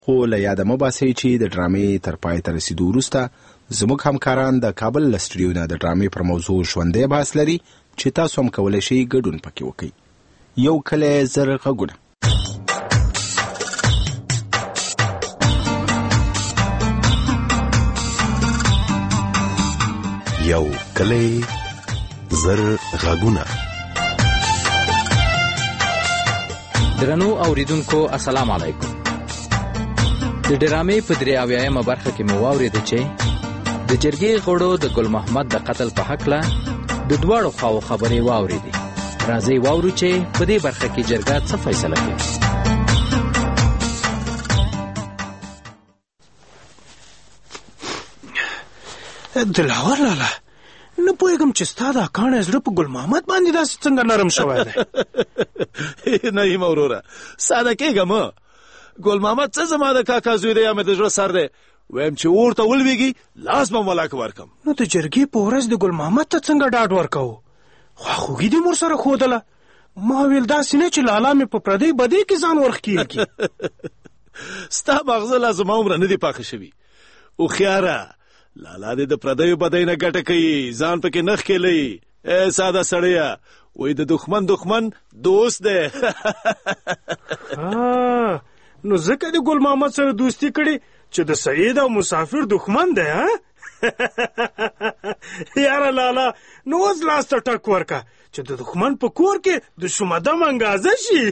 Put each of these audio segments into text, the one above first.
خو له یاده مه باسئ چې د ډرامې تر پای ته رسیدو وروسته زموږ همکاران د کابل له سټوډیو نه د ډرامې پر موضوع ژوندی بحث لري چې تاسو هم کولی شئ ګډون پکې وکړئ. یو کلی زر غږونه. یو کلی زر غږونه. درنو اوریدونکو السلام علیکم. د ډرامې په 83مه برخه کې مو واورېده چې د جرګې غړو د ګل محمد د قتل په هکله د دواړو خواو خبرې واورېدې. راځئ واورو چې په دې برخه کې جرګه څه فیصله کوي. دلاور لاله، نه پوهېږم چې ستا دا کاڼی زړه په ګل محمد باندې داسې څنګه نرم شوی دی. نه یم وروره، ساده کېږه مه. ګل محمد څه زما د کاکا زوی دی یا مې د زړه سر دی. ویم چې اور ته ولوېږي لاس به ملاک ورکم. نو د جرګې په ورځ د ګل محمد ته څنګه ډاډ ورکوو؟ خواخوږي دې مور سره ښودله. ما ویل داسې نه چې لالا مې په پردۍ بدۍ کې ځان ورښکېږي. ستا مغزه لا زما عمره نه دي پاخه شوي. هوښیاره، لالا دې د پردیو بدۍ نه ګټه کوي، ځان پکې نه ښکېلوي. ساده سړیه، وایي د دښمن دوست دی. نو ځکه د ګل محمد سره دوستي کړي چې د سعید او مسافر دښمن دی. یاره لالا، نو اوس لاس ته ټک ورکه چې د دښمن په کور کې د شومدم انګازه شي.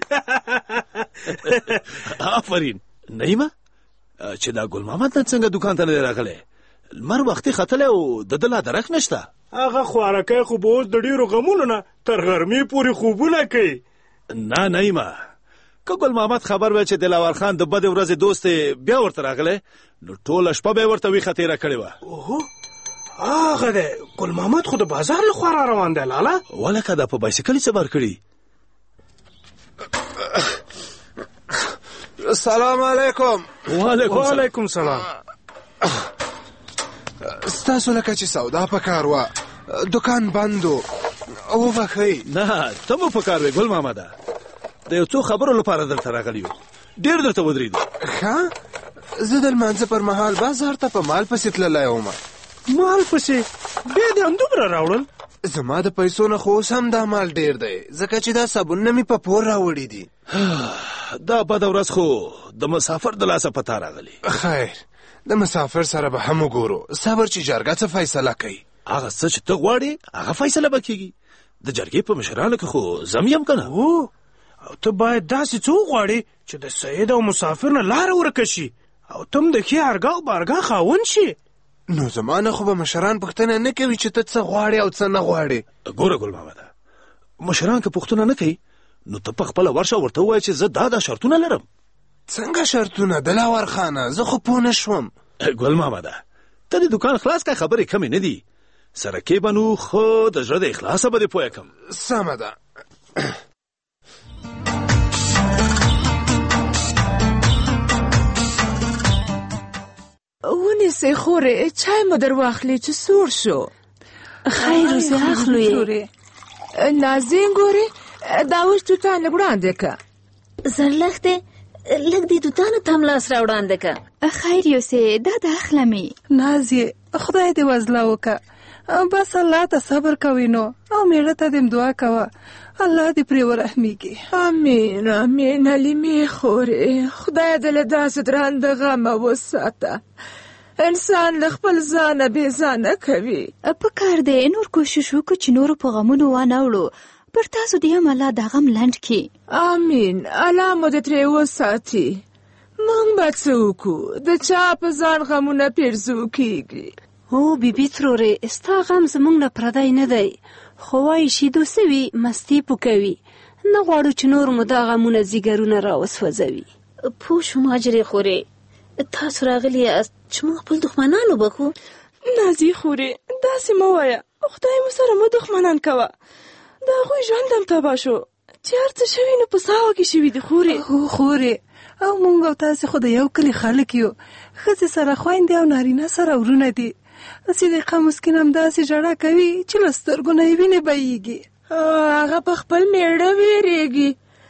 آفرین. نعیمه، چې دا ګل محمد نن څنګه دکان ته نه دی راغلی؟ لمر وختي ختلی او د ده لا درک نشته. هغه خوارکی خو به اوس د ډېرو غمونو نه تر غرمې پورې خوبونه کوي. نه نعیمه، که ګل محمد خبر وی چې دلاور خان د بدې ورځې دوست بیا ورته راغلی، نو ټوله شپه به یې ورته ویښه تېره کړې وه. اوهو، هغه دی ګل محمد خو د بازار له خوا را روان دی لالا. ولکه دا په بایسکل یې څه بار کړي. السلام علیکم. وعلیکم سلام. ستاسو لکه چې سودا په کار وه، دکان بند و. وبخئ. نه، ته مو په کار وې ګل محمده. د یو څو خبرو لپاره دلته راغلی یو. ډېر درته ودرېدو. ښه، زه د لمانځه پر مهال بازار ته په مال پسې تللی وم. مال پسې؟ بیا دې همدومره راوړل؟ زما د پیسو نه خو اوس هم دا مال ډېر دی، ځکه چې دا صابونونه مې په پور راوړي دي. دا بده ورځ خو د مسافر د لاسه په تا راغلی. خیر، د مسافر سره به هم وګورو. صبر چې جرګه څه فیصله کوي. هغه څه چې ته غواړې هغه فیصله به کېږي. د جرګې په مشرانو کې خو زم یم که نه؟ او ته باید داسې څه وغواړې چې د سید او مسافر نه لاره ورکه شي او ته هم د ښې ارګا او بارګا خاوند شي. نو زما نه خو به مشران پوښتنه نه کوي چې ته څه غواړې او څه نه غواړې. ګوره ګل محمده، مشران که پوښتنه نه کوي نو ته پخپله ورشه ورته ووایه چې زه دا شرطونه لرم. څنګه شرطونه دلاور خانه؟ زه خو پوه نه شوم. ګل محمده، ته د دکان خلاص که خبرې کمې نه دي. سره کې به نو خو د زړه د اخلاصه به دې پوه کم. سمه ده. ونیسئ خورې، چای مو در واخلې چې سوړ شو. خیر زه اخلو یې. نازین ګورې، دا اوس توتان لږ وړاندې که. زرلښتې، لږ دې توتانو ته هم لاس را وړاندې که. خیر یوسې، دا د اخلمې. نازیې، خدای دې وزله وکه. بس الله ته صبر کوي نو، او میړه ته دې دعا کوه الله دې پرې ورحمیږي. امین امین. حلیمې خورې، خدای دې له داسې درانده غمه وساته. انسان له خپل ځانه بې ځانه کوي. په کار دی نور کوشش وکړو چې نورو په غمونو وانه وړو. پر تاسو دې هم الله دا غم لنډ کړي. امین. الله مو دې ترې وساتي. موږ به څه وکړو؟ د چا په ځان غمونه پیرزو کېږي. هو بیبي ترورې، ستا غم زموږ نه پردی نه دی، خو وایي شیدو سوي مستي پوکوي. نه غواړو چې نور مو دا غمونه ځیګرونه راوسوځوي. پوه شوم حاجرې خورې، تاسو راغلي یاست چې موږ خپل دښمنان وبخو. نازي خورې، داسې مه وایه، خدای مو سره مو دښمنان کوه. د هغوی ژوند هم تباه شو چې هر څه شوي نو په ساوه کې شوي دي خورې. هو خورې، او موږ او تاسې خو د یو کلي خلک یو. ښځې سره خویندې او نارینه سره ورونه دي. صدیقه مسکین هم داسې ژړا کوي چې له سترګو نه یې وینې بهیږي. هغه په خپل میړه ویریږي،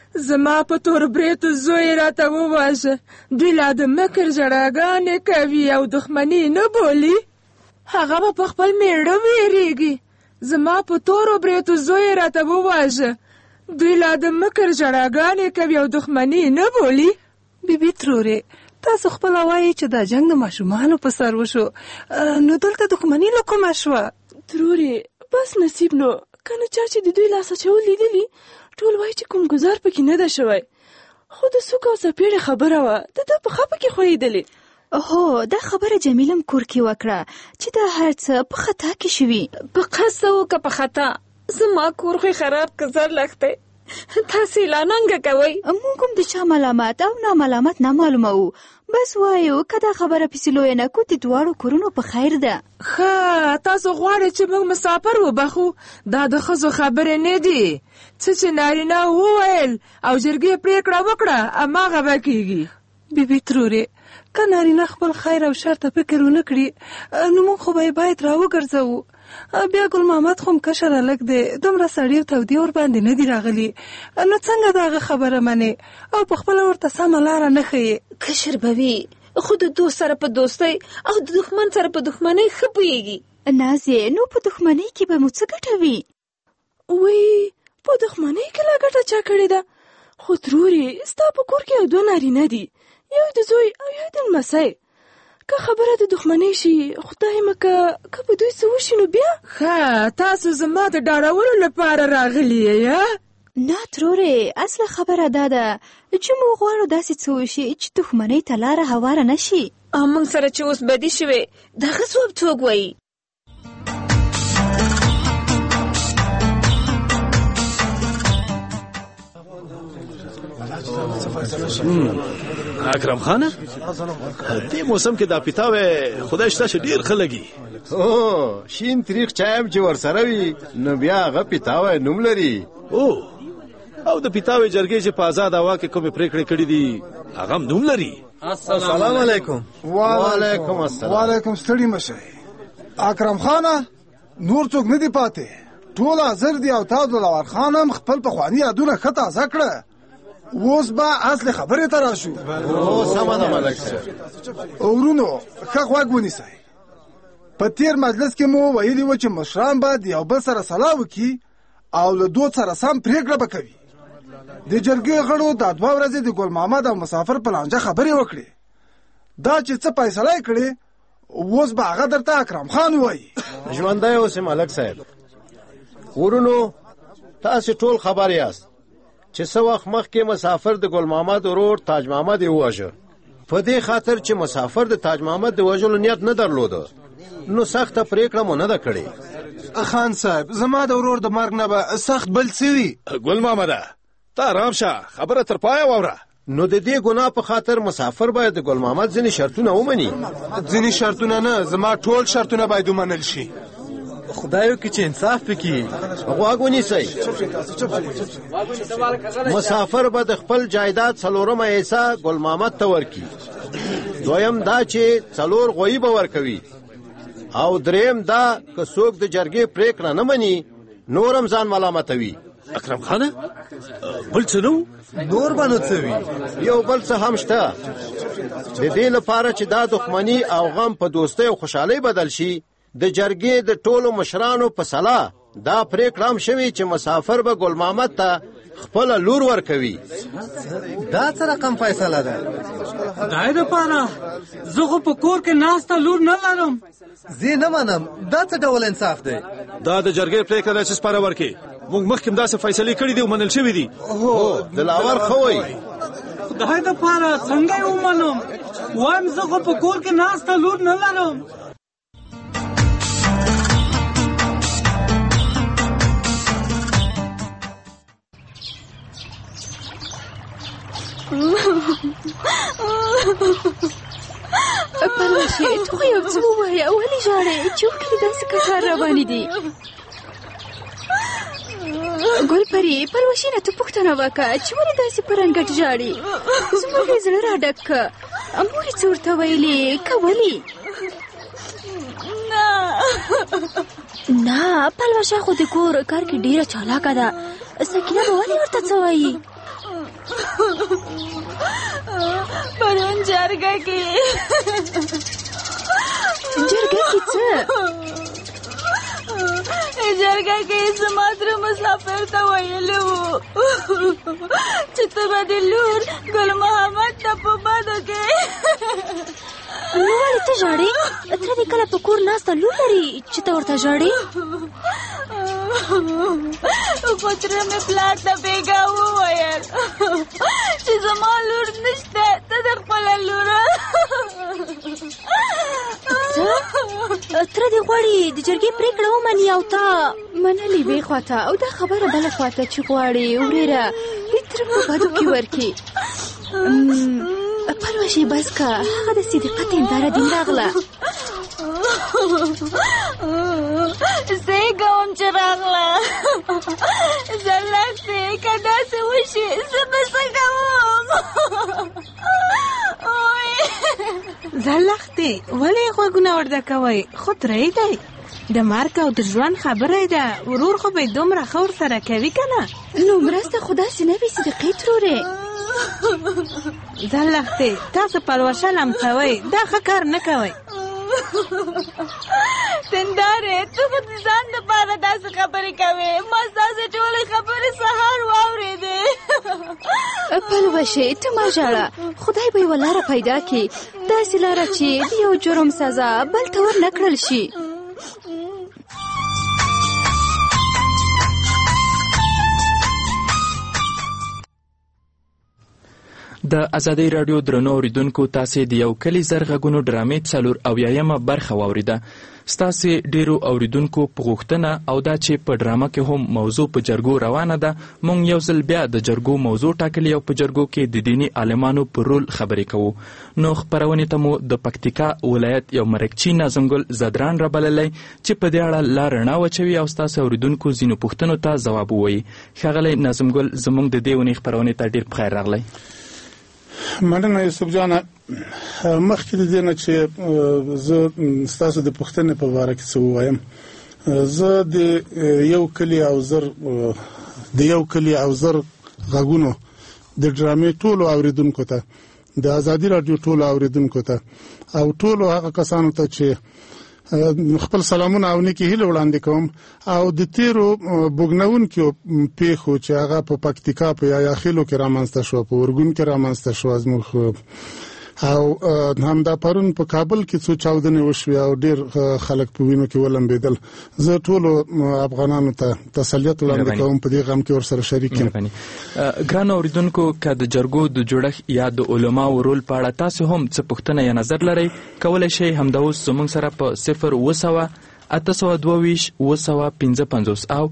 زما په تور بریتو زوی راته وواژه. دوی لا د مکر ژړاګانې کوي او دښمني نه بولي. هغه به په خپل میړه ویریږي. زما په تورو بریتو زوی راته وواژه. دوی لا د مکر ژړاګانې کوي او دښمني نه بولي. بیبي ترورې، تاسو خپل وایي چې دا جنگ د ماشومانو په سر وشو، نو دلته دښمني له کومه شوه؟ ترورې بس نصیب نو، کنه چا چې د دوی لاس اچول لیدلي ټول وایي چې کوم ګزار پکې نه ده شوی. خو د سوک او څپېړې خبره وه، د ده په ښه پکې خویېدلې. هو دا خبره جمیلم کور کې وکړه چې دا هر څه په خطا کې شوي. په قصه و که په خطا، زما کور خو خراب که زر لخته. تاسې لا ننګه کوئ. موږ هم د چا ملامت او ناملامت نه معلوموو، بس وایو که دا خبره پسې لویه نه کو د دواړو کورونو په خیر ده. ښه، تاسو غواړئ چې موږ مسافر وبخو؟ دا د ښځو خبرې نه دي. څه چې نارینه وویل او جرګې پرېکړه وکړه هماغه به کېږي. بیبي ترورې، که نارینه خپل خیر او شر ته فکر ونه کړي نو موږ خو به یې باید راوګرځوو. بیا ګل محمد خو م کشر هلک دی، دومره سړي او تودې ورباندې نه دي راغلي، نو څنګه د هغه خبره منې او په خپله ورته سمه لاره نه ښیې؟ کشر به وي، خو د دوست سره په دوستۍ او د دښمن سره په دښمنۍ ښه پوهېږي. نازې، نو په دښمنۍ کې به مو څه ګټه وي؟ وی په دښمنۍ کې لا ګټه چا کړې ده؟ خو ترورې ستا په کور کې یو دوه نارینه دي، یو د زوی او یو د لمسی. که خبره د دښمنۍ شي خدای مکه که په دوی څه وشي نو بیا؟ ښه، تاسو زما د ډاډولو لپاره راغلي یې؟ نه ترورې، اصله خبره دا ده چې موږ غواړو داسې څه وشي چې دښمنۍ ته لاره هواره نه شي. او موږ سره چې اوس بدي شوې د هغه ځواب څوک وایي؟ اکرم خانه، دې موسم کې دا پیتاوی خدای شته چې ډېر ښه لګي. او شین تریخ چایم چې ورسره وي نو بیا هغه پیتاوی نوم لري. او د پیتاوی جرګې چې په آزاد هوا کې کومې پرېکړې کړې دي هغه هم نوم لري. السلام علیکم. وعلیکم السلام. وعلیکم ستړي مشئ. اکرم خانه، نور څوک نه دي پاتې، ټول حاضر دي او تا دلور خان هم خپل پخواني یادونه ښه تازه کړه. اوس به اصل خبرې ته راشو. سمه ده ملک صاحب. ورونو ښه غوږ ونیسئ. په تیر مجلس کې مو ویلي و چې مشران باید یو بل سره سلا وکړي او له دود سره سم پرېکړه به کوي. د جرګې غړو دا 2 ورځې د ګل محمد او مسافر په لانجه خبرې وکړې. دا چې څه فیصله یې کړې اوس به هغه درته اکرم خان وایي. ژوندی اوسې ملک صاحب. ورونو تاسې ټول خبر یاست چې څه وخت مخکې مسافر د ګل محمد ورور تاج محمد یې وواژه. په دې خاطر چې مسافر د تاج محمد د وژلو نیت نه درلوده نو سخته پرېکړه مو نه ده کړې. خان صاحب، زما د ورور د مرګ نه به سخت بل څه وي. ګل محمده ته ارام شه، خبره تر پایه واوره. نو د دې ګناه په خاطر مسافر باید د ګل محمد ځینې شرطونه ومني. ځینې شرطونه نه، زما ټول شرطونه باید ومنل شي. خدایو کې چې انصاف وکړي. غوږ ونیسئ. مسافر به د خپل جایداد 4مه حصه ګل محمد ته ورکړي. دویم دا چې 4 غویي به ورکوي. او دریم دا که څوک د جرګې پرېکړه نه مني نور هم ځان ملامتوي. اکرم خانه، بل څه نو؟ نور به نو څه وي؟ یو بل څه هم شته. د دې لپاره چې دا دښمني او غم په دوستۍ او خوشحالۍ بدل شي د جرګې د ټولو مشرانو په سلا دا پرېکړه هم شوي چې مسافر به ګل محمد ته خپله لور ورکوي. دا څه رقم فیصله ده؟ دای دپاره زه خو په کور کې ناسته لور نه لرم. زه نه منم. دا څه ډول انصاف دی؟ دا د جرګې پرېکړه ده چې سپاره ورکړي. موږ مخکې هم داسې فیصلې کړي دي او منل شوي دي. هو دلاور ښه وایي. خدای دپاره څنګه یې ومنم؟ وایم زه خو په کور کې ناسته لور نه لرم. پلوشې ته خو یو څه ووایه، ولې ژاړې؟ چې اوښکې دې داسې ککار روانې دي. ګل پري، پلوشې نه ته پوښتنه وکړه چې ولې داسې په رنګټ ژاړې؟ زموږ یې زړه راډک که. مور یې څه ورته ویلې که ولې؟ نه پلوشه خو د کور کار کې ډېره چالاکه ده. سکینه به ولې ورته څه وایي؟ پرون جرګه کې څه جرګه کې زما تره مسافر ته ویلي وو چې ته به د لور ګل محمد ته په بدو کې نو ولې ته ژاړې؟ تره دې کله په کور ناسته لور لري چې ته ورته ژاړې؟ خو تره مې پلار ته بېګا وویل چې زما لور نشته، ته د خپله لوره. تره دې غواړي د جرګې پرېکړه ومني او تا منلې وې خواته او دا خبره بله خواته چې غواړي ورېره دې تره په بدو کې ورکړي. پلوشې بس که هغه د صدقت هنداره دین راغله. زه یې کوم چې راغله زلښتې که داسې وشي زه به څه کوم؟ زلښتې ولې یې غوږونه ورده کوئ؟ خو تره یې دی، د مرګ او د ژوند خبره ده، ورور خو به یې دومره ښه ورسره کوي که نه؟ نو مرسته خو داسې نه وي صدقې ترورې. زلښتې تاسو پلوشه لمسوئ، دا ښه کار نه کوئ. تندارې ته خو د ځان دپاره داسې خبرې کوې، ما ستاسې ټولې خبرې سهار واورېدې. پلوشې ته مه ژاړه، خدای به یوه لاره پیدا کړي، داسې لاره چې د یو جرم سزا بل ته ور نه کړل شي. د ازادۍ راډیو درنو اوریدونکو، تاسې د یو کلي زر غږونو ډرامې 84 برخه واورېده. ستاسې ډېرو اوریدونکو په غوښتنه او دا چې په ډرامه کې هم موضوع په جرګو روانه ده، موږ یو ځل بیا د جرګو موضوع ټاکلې او په جرګو کې د دیني عالمانو پر رول خبرې کوو. نو خپرونې ته مو د پکتیکا ولایت یو مرکچي ناظمګل زدران رابللی چې په دې اړه لا رڼا واچوي او ستاسې اوریدونکو ځینو پوښتنو ته ځواب ووایي. ښاغلی ناظمګل، زموږ د دې اونۍ خپرونې ته ډېر پخیر راغلی. مننه یوسف جانه. مخکې د دې نه چې زه ستاسو د پوښتنې په باره کې څه ووایم، زه د یو کلي او زر غږونو د ډرامې ټولو اوریدونکو ته، د ازادي راډیو ټولو اوریدونکو ته او ټولو هغه کسانو ته چې خپل سلامونه او نیکې هیلې وړاندې کوم او د تیرو بوږنونکو پیښو چې هغه په پکتیکا په یاخیلو کې رامنځته شو، په ورګون کې رامنځته شو زموږ، او همدا پرون په کابل کې څو چاودنې وشوې او ډېر خلک په وینو کې ولمبېدل. زه ټولو افغانانو ته تسلیت وړاندې کوم، په دې غم کې ورسره شریک یم. ګرانو اوریدونکو، که د جرګو د جوړښت یا د علماو رول په اړه تاسو هم څه پوښتنه یا نظر لرئ، کولی شئ همدا اوس زموږ سره په 020-822-855 او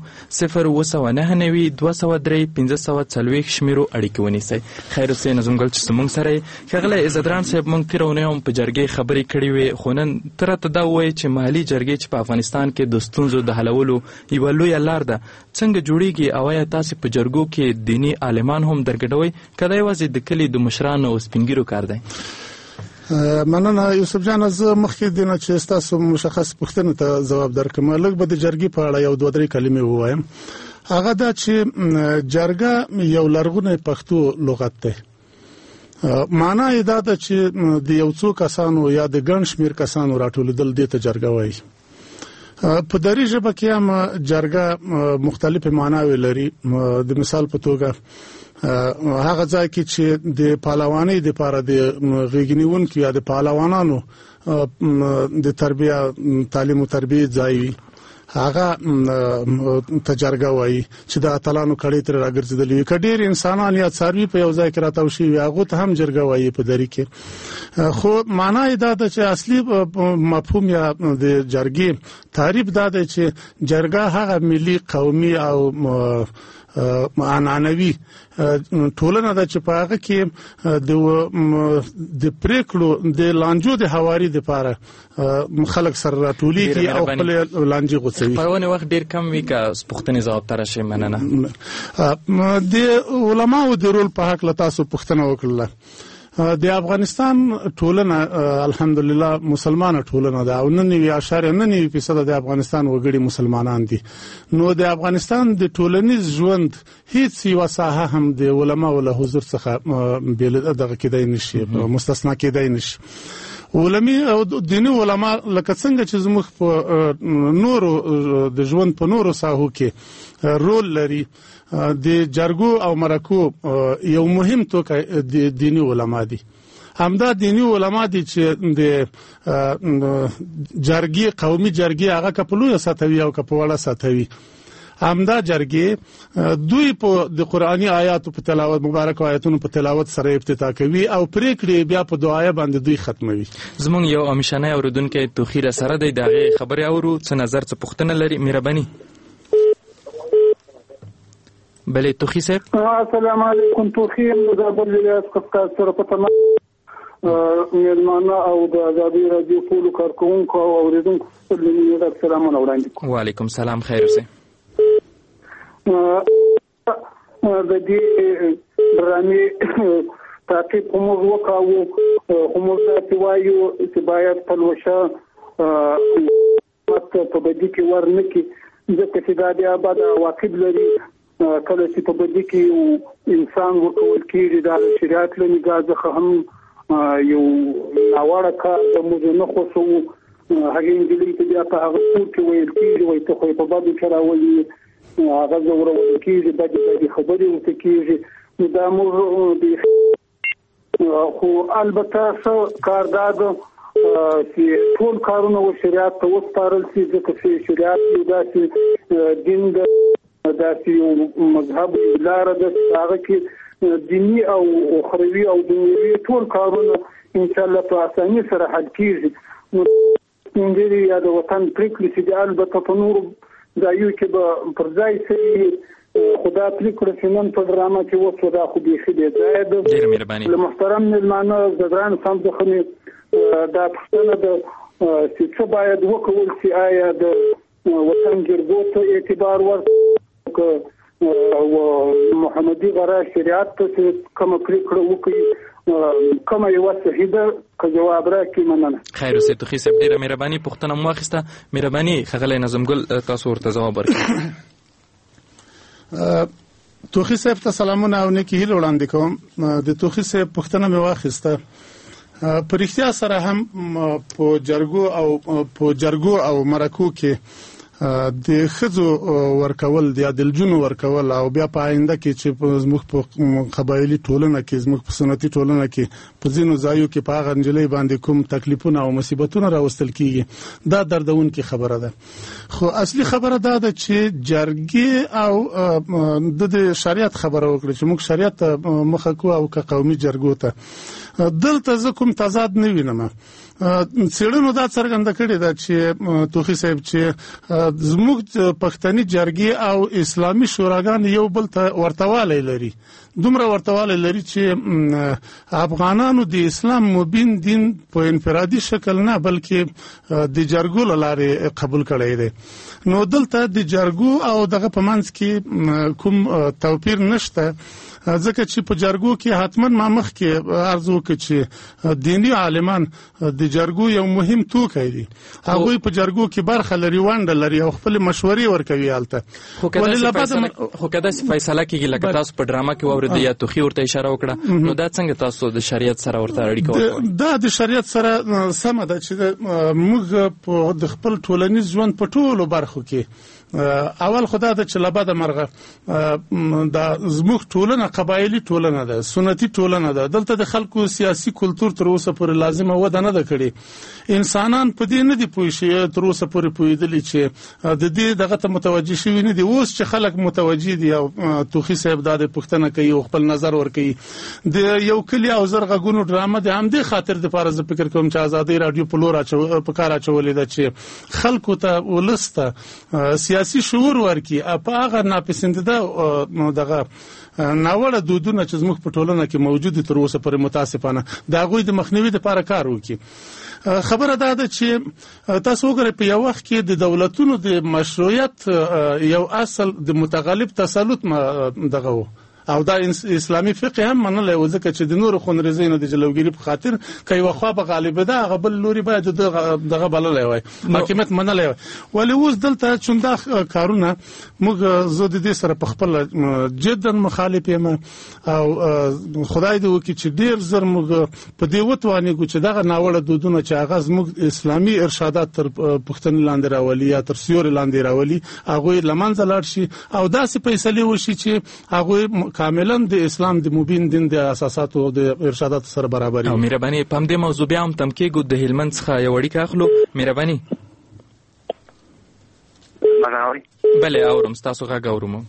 020-992-540 شمیرو اړیکې ونیسئ. خیر اوسئ نظمګل چې زموږ سره یې. ښاغلی عزتران صاحب، موږ تېره اونۍ هم په جرګې خبرې کړې وې، خو نن ته راته دا ووایې چې محلي جرګې چې په افغانستان کې د ستونزو د حلولو یوه لویه لار ده، څنګه جوړیږي او آیا تاسې په جرګو کې دیني عالمان هم درګډوئ که دا یوازې د کلي د مشرانو او سپینګیرو کار دی؟ مننه یوسف جان. زه مخکې دینه چې ستاسو مشخص پوښتنې ته ځواب درکړم، لږ به د جرګې په اړه یو دوه درې کلمې ووایم. هغه دا چې جرګه یو لرغونی پښتو لغت دی. معنا یې دا ده چې د یو څو کسانو یا د ګڼ شمېر کسانو راټولېدل دې ته جرګه وایي. په دري ژبه کې هم جرګه مختلفې معناوې لري. د مثال په توګه هغه ځای کې چې د پهلوانۍ دپاره د غېږنیونکو یا د پهلوانانو د تربیه تعلیم او تربیه ځای وي، هغه ته جرګه وایي چې د اتلانو کړۍ ترې راګرځېدلې وي. که ډېر انسانان یا څاروي په یو ځای کې راتاو شوي وي، هغو ته هم جرګه وایي په دري کې. خو معنا یې دا ده چې اصلي مفهوم یا د جرګې تعریف دا دی چې جرګه هغه ملي، قومي او عنعنوي ټولنه ده چې په هغه کې د پریکړو د لانجو د هواري دپاره خلک سره راټولېږي او خپل لانجې غوڅوي. پرونې وخت ډېر کم وي که پوښتنې ځواب ته راشئ. مننه. د علماو د رول په هکله تاسو پوښتنه وکړله. د افغانستان ټولنه الحمدلله مسلمانه ټولنه ده او 99.9% د افغانستان وګړي مسلمانان دي. نو د افغانستان د ټولنیز ژوند هیڅ یو ساحه هم د علماء له حضور څخه بیل دغه کېدای نشي، مستثنا کېدای نشي. علمي او دیني علما لکه څنګه چې زموږ په نورو د ژوند په نورو ساحو کې رول لري، د جرګو او مرکو یو مهم توکی د دینی علما دي. همدا دینی علما دي چې د جرګي قومي جرګي هغه کپلوه ساتوي او کپواله ساتوي. همدا جرګي دوی په د قرآني آیاتو په تلاوت، مبارک آیاتونو په تلاوت سره افتتاح کوي او پریکړې بیا په دعای باندې دوی ختموي. زمونږ یو امیشانه اوریدونکو توخیر سره د دغه خبرې اورو څه نظر څه پوښتنه لري. مهرباني. بله توخی صاحب. السلام علیکم. توخی مزابل ولایت قفقاز سره په تمام میلمانه او د آزادي رادیو ټولو کارکوونکو او اوریدونکو ته د سلامونه وړاندې کوم. وعلیکم سلام. خیر اوسئ. د دې ډرامې تعقیب موږ وکړو، خو موږ داسې وایو چې باید پلوشه په بدي کې ورنه کړي، ځکه چې دا بیا بد عواقب لري. کله چې په بدي کې انسان ورکول کېږي دا د شریعت له نګاه څخه هم یو ناوړه کار د موږ نه خوښوو. هغې نجلۍ ته بیا په هغه کور کې ویل کېږي وایي ته خو یې په بدو کې راولي، هغه زورول کېږي، بدې خبرې ورته کېږي. نو دا موږ خو البته څه کار دا ده چې ټول کارونه و شریعت ته وسپارل شي، ځکه چې شریعت یو داسې دین ده، داسې یو مذهب لاره ده چې هغه کې دیني او اخروي او دنیوي ټول کارونه انشاءالله په اسانۍ سره حل کېږي. نو سپینږیري یا د وطن پرېکړې چې دي البته په نورو ځایو کې به پر ځای شي، خدا پرېکړه چې نن په ډرامه کې وشوه دا خو بیخي بې ځایه ده. ډېره مهرباني. له محترم مېلمانه د ګران صاحب څخه مې دا پوښتنه ده چې څه باید وکړل شي، آیا د وطن جرګو ته اعتبار ورکړو او محمدي غرا شریعت ته کومه پرېکړه وکړي، کومه یوه صحیح ده؟ که جواب راکړي مننه. خیر اوسئ. توخی صاحب ډېره مهرباني. پوښتنه مو واخیسته. مهرباني ښاغلی نظم ګل تاسو ورته ځواب ورکړئ. توخی صاحب ته سلامونه او نیکې هیلې وړاندې کوم. د توخی صاحب پوښتنه مې واخیسته. په رښتیا سره هم په جرګو او مرکو کې د ښځو ورکول، د عدالجونو ورکول او بیا په آینده کې چې زموږ په قبایلي ټولنه کې، زموږ په سنتي ټولنه کې په ځینو ځایو کې په هغه نجلۍ باندې کوم تکلیفونه او مصیبتونه راوستل کېږي، دا دردونکې خبره ده. خو اصلي خبره دا ده چې جرګې او د شریعت خبره وکړي چې موږ شریعت مخه کوو او که قومي جرګو ته. دلته زه کوم تضاد نه وینم. څېړنو دا څرګنده کړې ده چې توخی صاحب چې زموږ پښتني جرګې او اسلامي شوراګان یو بل ته ورتوالی لري، دومره ورتوالی لري چې افغانانو د اسلام مبین دین په انفرادي شکل نه بلکې د جرګو له لارې قبول کړی دی. نو دلته د جرګو او دغه په منځ کې کوم توپیر نشته، ځکه چې په جرګو کې حتما ما مخکې عرض وکړ چې دینی عالمان د جرګو یو مهم توکی دي. هغوی په جرګو کې برخه لري، ونډه لري او خپل مشورې ورکوي هلته. خو که داسې فیصله کېږي لکه تاسو په ډرامه کې واورېده یا توخي ورته اشاره وکړه، نو دا څنګه تاسو د شریعت سره ورته اړیکه ورکوئ؟ دا د شریعت سره سمه ده چې موږ د خپل ټولنیز ژوند په ټولو برخو کې اول خدا د چلباده مرغه د زموږ ټولنه قبایلی ټولنه ده، سنتي ټولنه ده. دلته د خلکو سیاسي کلتور تر اوسه پورې لازمه وده نه ده کړې. انسانان په دې نه دي پوه شي تر اوسه پورې پوهېدلي چې د دې دغه ته متوجه شوي نه دي. اوس چې خلک متوجه دي او توخي صاحب دا د پوښتنه کوي او خپل نظر ورکوي. د یو کلي او زر غږونو ډرامه د همدې خاطر دپاره زه فکر کوم چې ازادۍ راډیو په لور په کار اچولې ده چې خلکو ته ولس ته سیاسي شعور ورکړي په هغه ناپسندیده دغه ناوړه دودونه چې زموږ په ټولنه کې موجود دي تر اوسه پورې متاسفانه د هغوی د مخنیوي دپاره کار وکړي. خبره دا ده چې تاسو وګورئ په یو وخت کې د دولتونو د مشروعیت یو اصل د متغلب تسلط دغه و او دا اسلامي فقه هم منل او ځکه چې د نور خونریزۍ نه د جلوګیری په خاطر کوي وخوا به غالب ده هغه بل لوري باید دغه بللای وای حاکمیت منلای وای ولی اوس دلته چوندا کارونه موږ زه د دې سره په خپل جدا مخالف یم او خدای دې وکړي چې ډیر زر موږ په دې وتوانیږو چې دغه ناوړه دودونه چې هغه زموږ اسلامي ارشادات تر پښتني لاندې راولي یا تر سیوري لاندې راولي هغه لمنځه لاړ شي او داسې فیصله وشي چې هغه کاملا د اسلام د مبین دین د اساساتو او د ارشاداتو سره برابر وي. مهرباني په دې موضوع بیا هم تم کېږو د هلمند څخه یو وړي اخلو. مهرباني بله اورم ستاسو غږ اورم.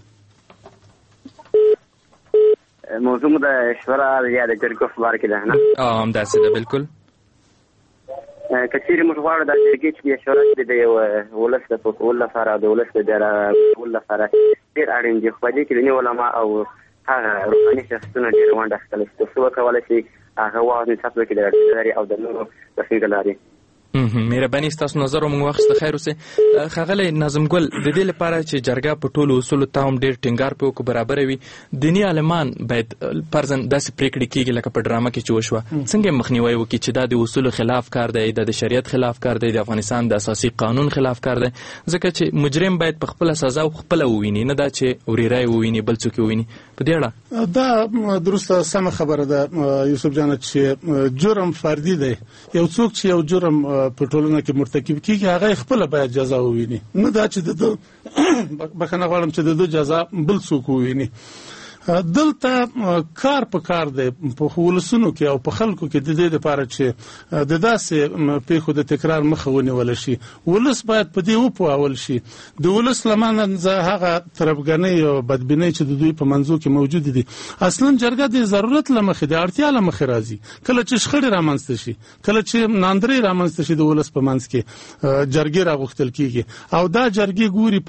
موضوع د شورا یا د جرګو په اړه کې ده نه هم داسې ده بالکل. کچېرې موږ غواړو د جرګې چې شورا کې د یو ولس د ټول لپاره د ولس د ټول لپاره ډېر اړین دي خو په دې کې د نیو علما او هغه روحاني شخصونه ډېر ونډه اخیستلی شي تر څو وکولی شي هغه واعظ نصاب وکړي د رسېداري او د نورو رسېدو لارې. مهرباني ستاسو نظر موږ واخیسته. خیر اوسې ښاغلی ناظم ګل د دې لپاره چې جرګه په ټولو اصولو ته هم ډېر ټینګار پرې وکړو برابره وي دیني عالمان باید فرضاً داسې پرېکړې کېږي لکه په ډرامه کې چې وشوه څنګه مخنیوی وکړي چې دا د اصولو خلاف کار دی دا د شریعت خلاف کار دی د افغانستان د اساسي قانون خلاف کار دی ځکه چې مجرم باید په خپله سزا خپله وویني نه دا چې ورېری وویني بل څوک وویني. په دې اړه دا درسته سمه خبره ده یوسف جان چې جرم فردي دی یو څوک چې یو جرم په ټولنه کې مرتکب کیږي هغه خپل باید جزا وویني نه دا چې د بخنه غواړم چې د جزا بل څوک وویني. دلته کار په کار دی په ولسونو کې او په خلکو کې د دې لپاره چې د داسې پیښو د تکرار مخه ونیول شي ولس باید په دې وپوهول شي د ولس لمنځه هغه تربګنۍ او بدبینۍ چې د دوی په منځو کې موجود دي اصلا جرګه د ضرورت لمخې د اړتیا لمخې راځي کله چې شخړې رامنځته شي کله چې ناندري رامنځته شي د ولس په منځ کې جرګې راغوښتل کیږي او دا جرګې ګوري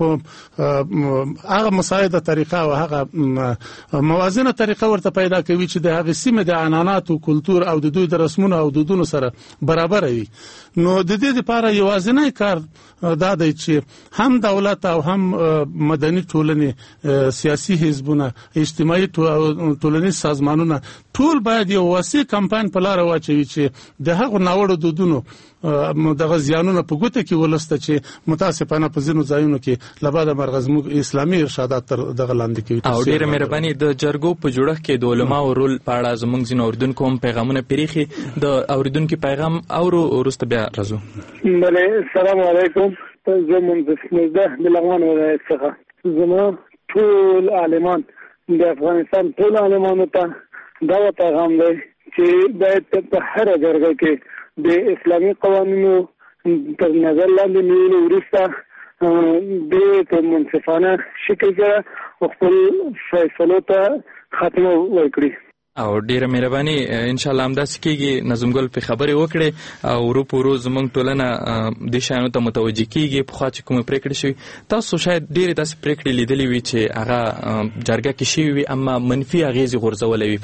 په هغه مساعده طریقه او هغه موازنه طریقه ورته پیدا کوي چې د هغه سیمه د عنعنات او کلچر او د دوی د رسمونو او دودونو سره برابر وي. نو د دې لپاره یوازینی کار دا دی چې هم دولت او هم مدني ټولنې سیاسي حزبونه اجتماعي ټولنیز سازمانونه ټول باید یو واسع کمپاین په لار واچوي چې د هغو ناوړه دودونو دغه زیانونه په ګوته کې ولسته چې متاسفانه په ځینو ځایونو کې لباده مرغز موږ اسلامي ارشادات تر دغه لاندې کوي. او ډیره مهرباني د جرګو په جوړښت کې د علماو رول په اړه زموږ ځینو اوریدونکو هم پیغامونه پریخي د اوریدونکو پیغام اورو وروسته بیا راځو. بله السلام علیکم زه مزده د لغمان ولایت څخه زما ټول عالمان د افغانستان ټول عالمانو ته دا پیغام دی چې باید په هر جرګه کې د اسلامي قوانینو تر نظر لاندې نیولو وروسته د منصفانه شکل سره خپل فیصلو ته خاتمه ورکړي. او ډیره مهرباني ان شاء الله همداسې کېږي. نظم ګل په خبرې وکړې او ورو په ورو زموږ ټولنه د شیانو ته متوجه کېږي. پخوا چې کومې پرېکړې شوي تاسو شاید ډېرې داسې پرېکړې لیدلې وي چې هغه جرګه کې شوي وي اما منفي اغېزې غورځولی وي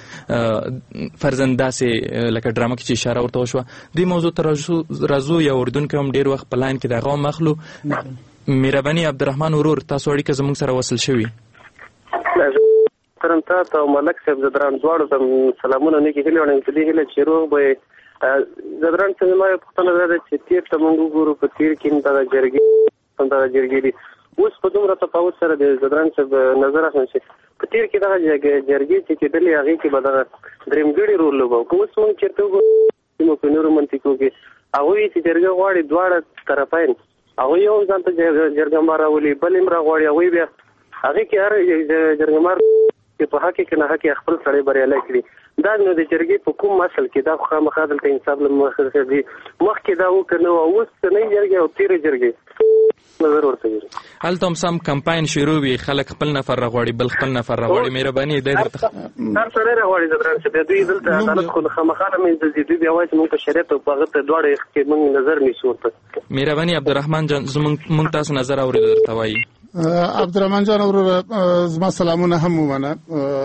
فرضاً داسې لکه ډرامه کې چې اشاره ورته وشوه. دې موضوع ته راځو یا اردونکي هم ډېر وخت په لاین کې د هغه هم اخلو. مهرباني عبدالرحمن ورور تاسو اړیکه زموږ سره وصل شوي. محترم تاسو او ملک صاحب زدران دواړو ته سلامونه نیکې هیلې وړم چې دې هیله چې روغ به زدران څنګه ما پوښتنه ده چې تیر ته موږ وګورو په تیر کې دغه جرګې دي اوس په دومره تفاوت سره د زدران صاحب نظر اخلم چې په تیر کې دغه جرګې چې کېدلې هغې کې به دغه درېمګړي رول لوباوه که اوس موږ چېرته وګورو په نورو منطقو کې هغوی چې جرګه غواړي دواړه طرفین هغوی یو ځان ته جرګمار راولي بل هم راغواړي هغوی بیا هغې کې هر جرګمار په حق کې نه حق خپل سړی بریالی کړي دا نو د جرګې په کوم اصل کې دا خامخا دلته انصاف له مخې دي مخکې دا وکړ نو اوس نه جرګې او تیره جرګې نظر ورته وي هلته هم سم کمپاین شروع وي خلک خپل نفر راغواړي بل خپل نفر راغواړي. مهرباني دی درته هر سړی راغواړي زدران چې دوی دلته عدالت خو خامخا نه منځ دي دوی بیا وایي چې موږ په شریعت او په هغه ته دواړه کې موږ نظر نیسو ورته. مهرباني عبدالرحمن جان زموږ تاسو نظر اورېدو درته وایي. عبدالرحمن جان ورور زما سلامونه هم ومنه.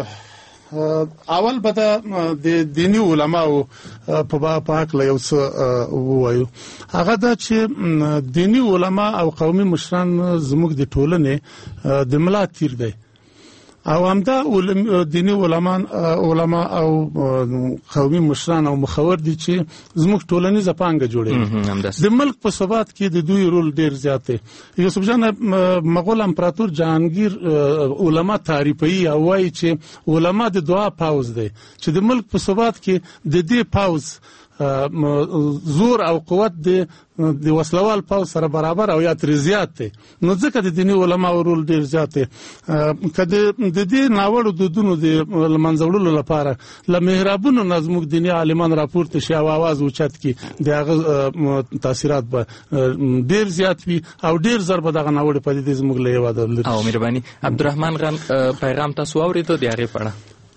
اول به د دینی علماو په حق له یو څه ووایو هغه دا چې دینی علما او قومي مشران زموږ د ټولنې د ملا تیر دی او همدا دینی علما او قومي مشران او مخور دي چې زموږ ټولنیزه پانګه جوړوي. د ملک په ثبات کې د دوی رول ډیر زیات دی. یوسف جان مغول امپراتور جهانگیر علما تعریفي او وايي چې علما د دعا پاوز دی چې د ملک په ثبات کې د دې پاوز زور او قوت د وسلوال پاوز سره برابر او یا تر زیات دی. نو ځکه د دیني علماو رول ډیر زیات دی. کله د دې ناوړو دودونو د منځوړلو لپاره له محرابونو نظموک دیني عالمان راپورته شي او आवाज اوچت کی د هغه تاثیرات به ډیر زیات وي او ډیر ضربه دغه ناوړ په دې زموږ له یواده لري. او مهرباني عبدالرحمن غن پیغام تاسو اوریدو دی هغه پړه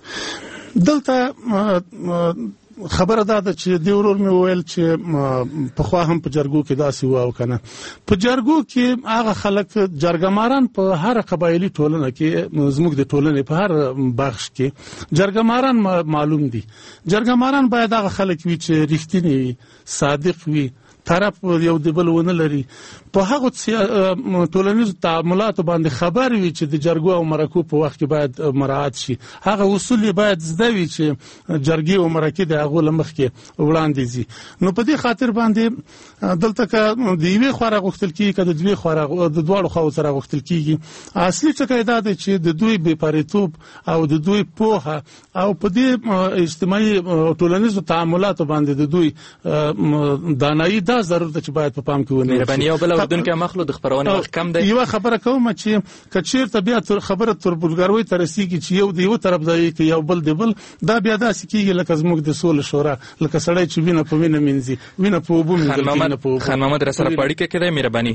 دلته خبره ده چې د ورور مې وویل چې په خوا هم په جرګو کې داسې و او کنه په جرګو کې هغه خلک جرګماران په هر قبایلی ټولنه کې زموږ د ټولنې په هر بخش کې جرګماران معلوم دي. جرګماران باید هغه خلک وي چې رښتینی وي، صادق وي، طرف یو د بل ونه لري، په هغه ټولنیزو تعاملاتو باندې خبر وي چې د جرګو او مرکو په وخت کې باید مراعات شي. هغه اصول باید زده وي چې جرګې او مرکې د هغو له مخکې وړاندې ځي. نو په دې خاطر باندې دلته که د یوې خوا راغوښتل کېږي که د دواړو خواو سره راغوښتل کېږي، اصلي ټکی دا دی چې د دوی بېپارېتوب او د دوی پوهه او په دې اجتماعي ټولنیزو تعاملاتو باندې د دوی دانایي دا ضرور ده چې باید په پام کې ونیول یو بل اردونکو مخلو د خبرونه وخت کم دی. یو خبره کوم چې کچیر ته بیا خبره تر بلګروي تر رسیږي چې یو د یو طرف ځای کې یو بل دی بل دا بیا داسې کېږي لکه زموږ د سولې شورا، لکه سړی چې وینه په وینه مینځي، وینه په اوبو مینځي. خان محمد را سره پاړی کې کړی مهرباني.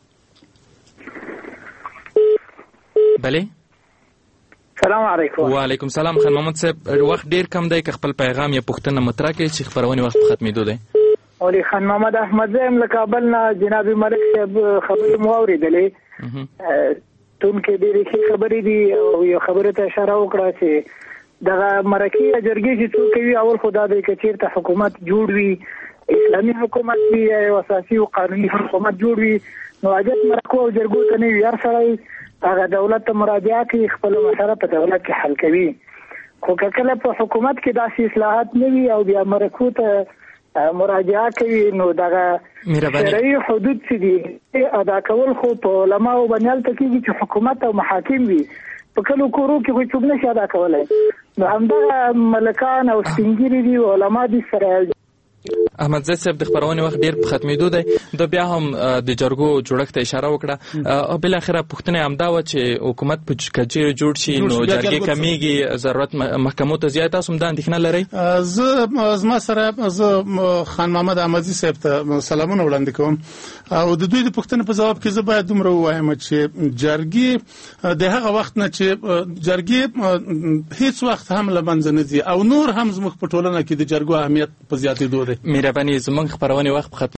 بله سلام علیکم. وعلیکم سلام. خان محمد صاحب وخت ډیر کم دی که خپل پیغام یا پوښتنه مطرح کړئ چې خبرونه وخت ختمېدو دی. اولی خان محمد احمد زم له کابل نه جناب ملک صاحب خبرې مو اورېدلې. تون کې ډېرې ښې خبرې دي او یو خبره ته اشاره وکړه چې دغه مرکې یا جرګې چې څوک کوي اول خو دا دی که چېرته حکومت جوړ وي، اسلامي حکومت وي یا یو اساسي او قانوني حکومت جوړ وي، نو حاجت مرکو او جرګو ته نه وي. هر سړی هغه دولت ته مراجعه کوي، خپل مسله په دولت کې حل کوي. خو که کله په حکومت کې داسې اصلاحات نه وي او بیا مرکو ته مراجعه کوي، نو دغه شرعي حدود چې دي ادا کول خو په علماو باندې هلته کېږي چې حکومت او محاکم وي. په کلو کورو کې خو څوک نشي ادا کولی. نو همدغه ملکان او سپین ږیري دي او علما دي سره. احمد زید صاحب د خبرونې وخت ډیر په ختمېدو دی. دا بیا هم د جرګو جوړښت ته اشاره وکړه او بل اخره پوښتنه همدا و چې حکومت په کچېرې جوړ شي نو جرګې کمیږي، ضرورت محکمو ته زیات. تاسو هم دا اندېښنه لرئ؟ زما سره زه خان محمد احمدي صاحب ته سلامونه وړاندې کوم او د دوی د پوښتنې په ځواب کې زه باید دومره ووایم چې جرګې د هغه وخت نه چې جرګې هیڅ وخت هم له منځه نه ځي او نور هم زموږ په ټولنه کې د جرګو اهمیت په زیاتېدو دی. مهرباني زموږ خبرونه وخت